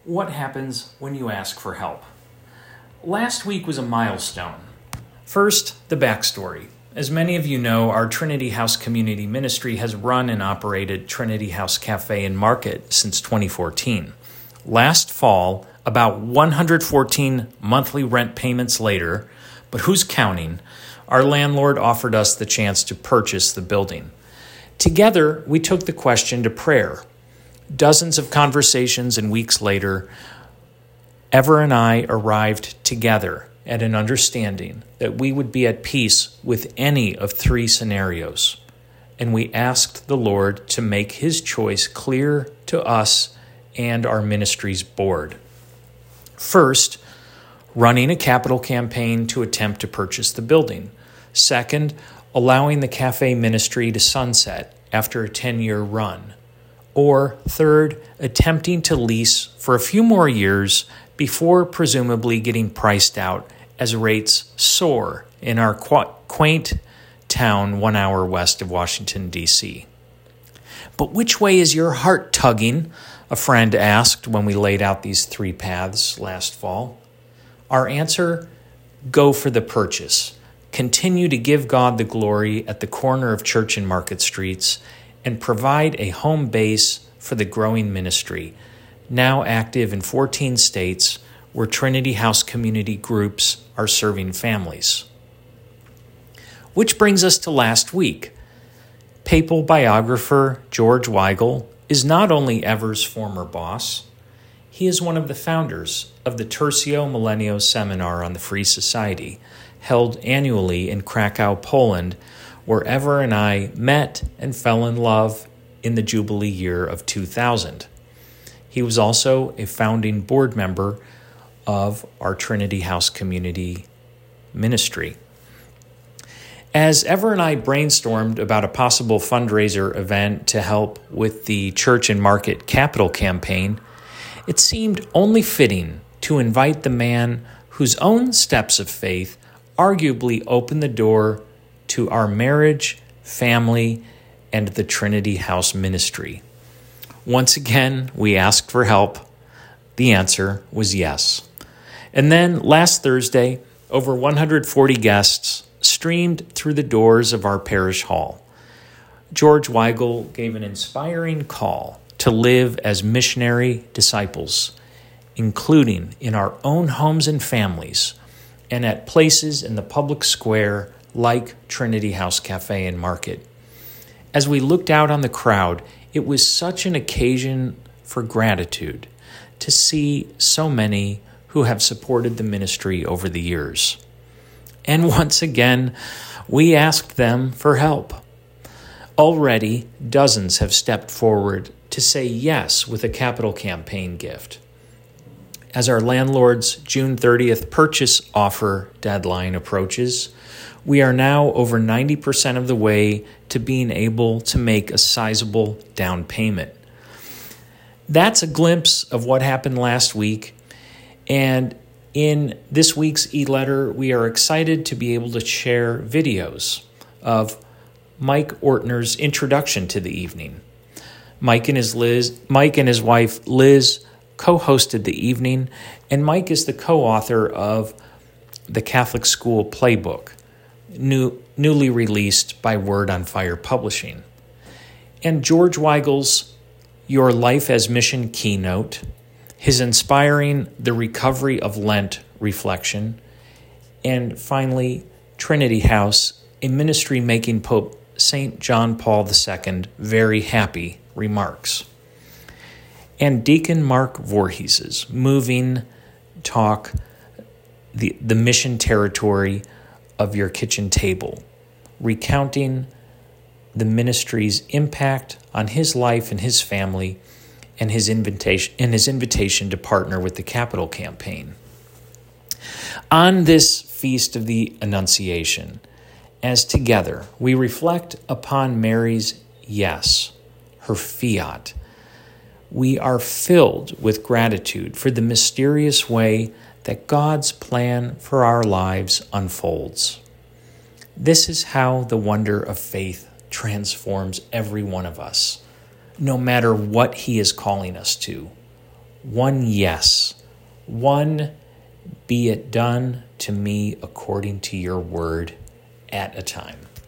What happens when you ask for help? Last week was a milestone. First, the backstory. As many of you know, our Trinity House Community Ministry has run and operated Trinity House Cafe and Market since 2014. Last fall, about 114 monthly rent payments later, but who's counting, our landlord offered us the chance to purchase the building. Together, we took the question to prayer. Dozens of conversations and weeks later, Ever and I arrived together at an understanding that we would be at peace with any of three scenarios, and we asked the Lord to make His choice clear to us and our ministry's board. First, running a capital campaign to attempt to purchase the building. Second, allowing the cafe ministry to sunset after a 10-year run. Or third, attempting to lease for a few more years before presumably getting priced out as rates soar in our quaint town 1 hour west of Washington, D.C. But which way is your heart tugging? A friend asked when we laid out these three paths last fall. Our answer, go for the purchase. Continue to give God the glory at the corner of Church and Market Streets and provide a home base for the growing ministry, now active in 14 states where Trinity House community groups are serving families. Which brings us to last week. Papal biographer George Weigel is not only Ever's former boss, he is one of the founders of the Tertio Millennio Seminar on the Free Society, held annually in Krakow, Poland, where Ever and I met and fell in love in the Jubilee year of 2000. He was also a founding board member of our Trinity House Community Ministry. As Ever and I brainstormed about a possible fundraiser event to help with the Church and Market Capital campaign, it seemed only fitting to invite the man whose own steps of faith arguably opened the door to our marriage, family, and the Trinity House ministry. Once again, we asked for help. The answer was yes. And then last Thursday, over 140 guests streamed through the doors of our parish hall. George Weigel gave an inspiring call to live as missionary disciples, including in our own homes and families, and at places in the public square like Trinity House Cafe and Market. As we looked out on the crowd, it was such an occasion for gratitude to see so many who have supported the ministry over the years. And once again, we asked them for help. Already, dozens have stepped forward to say yes with a capital campaign gift. As our landlord's June 30th purchase offer deadline approaches, we are now over 90% of the way to being able to make a sizable down payment. That's a glimpse of what happened last week, and in this week's e-letter, we are excited to be able to share videos of Mike Ortner's introduction to the evening. Mike and his wife Liz co-hosted the evening, and Mike is the co-author of the Catholic School Playbook, newly released by Word on Fire Publishing. And George Weigel's Your Life as Mission keynote, his inspiring The Recovery of Lent reflection, and finally, Trinity House, a ministry making Pope St. John Paul II very happy remarks. And Deacon Mark Voorhees's moving talk, the mission territory of your kitchen table, recounting the ministry's impact on his life and his family, and his invitation to partner with the Capital Campaign. On this Feast of the Annunciation, as together we reflect upon Mary's yes, her fiat, we are filled with gratitude for the mysterious way that God's plan for our lives unfolds. This is how the wonder of faith transforms every one of us, no matter what He is calling us to, one yes, one be it done to me according to your word at a time.